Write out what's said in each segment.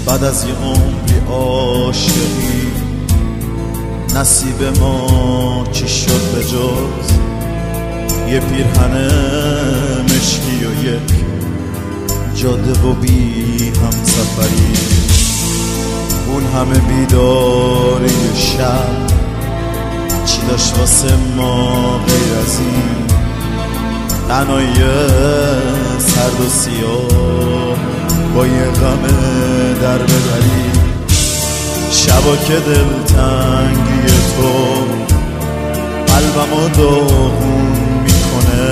بعد از یه عمری عاشقی نصیب ما چی شد به جز یه پیرهن مشکی و یک جاده و بی همسفری. اون همه بیداری شب چی داشت واسه ما غیر از این تنهایی سرد و سیاه با یه غم در ببری. شبا که دلتنگی تو قلبمو داغون میکنه،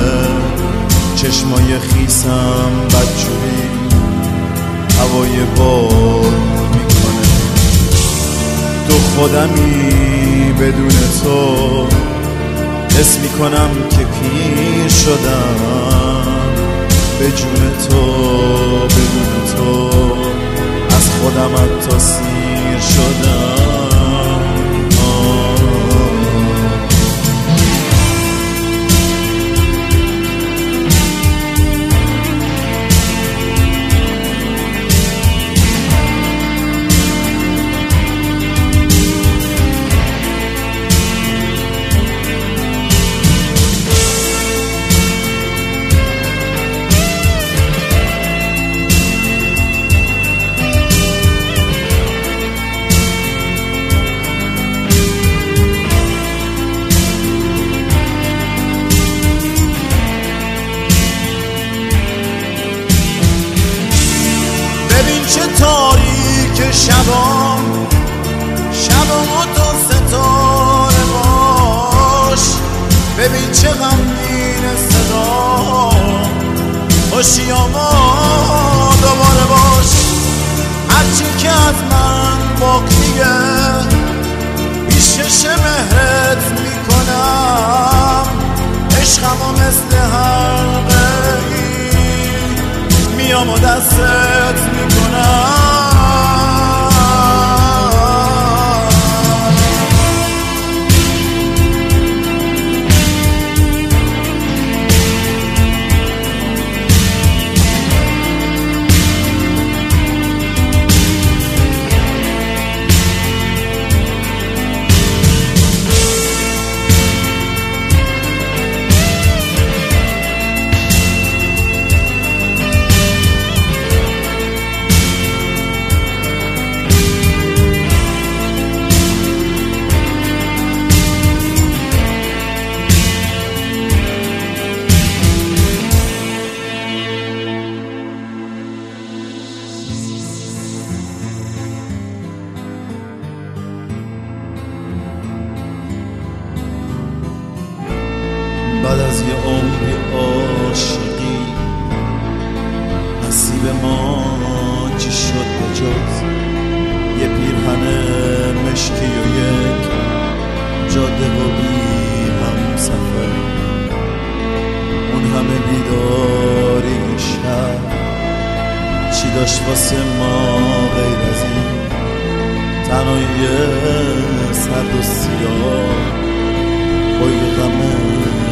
چشمای خیسم بدجوری هوای باد میکنه. تو خودمی بدون تو حس میکنم که پیر شدم، به جون تو بدون تو از خودم حتی سیر شدم. چه تاریک شبام و تو ستاره باش، ببین چه غمگین صدا خوشیاما دوباره باش. هرچی که از من باقیه پیشش مهرت میکنم، عشقمو مثل حلقه‌ای میام و دستت میکنم. بعد از یه عمری عاشقی نصیب ما چی شد به جز یه پیرهن مشکی و یک جاده و بی همسفری. اون همه بیداری شب چی داشت واسه ما غیر از این تنهایی سرد و سیاه با یه غم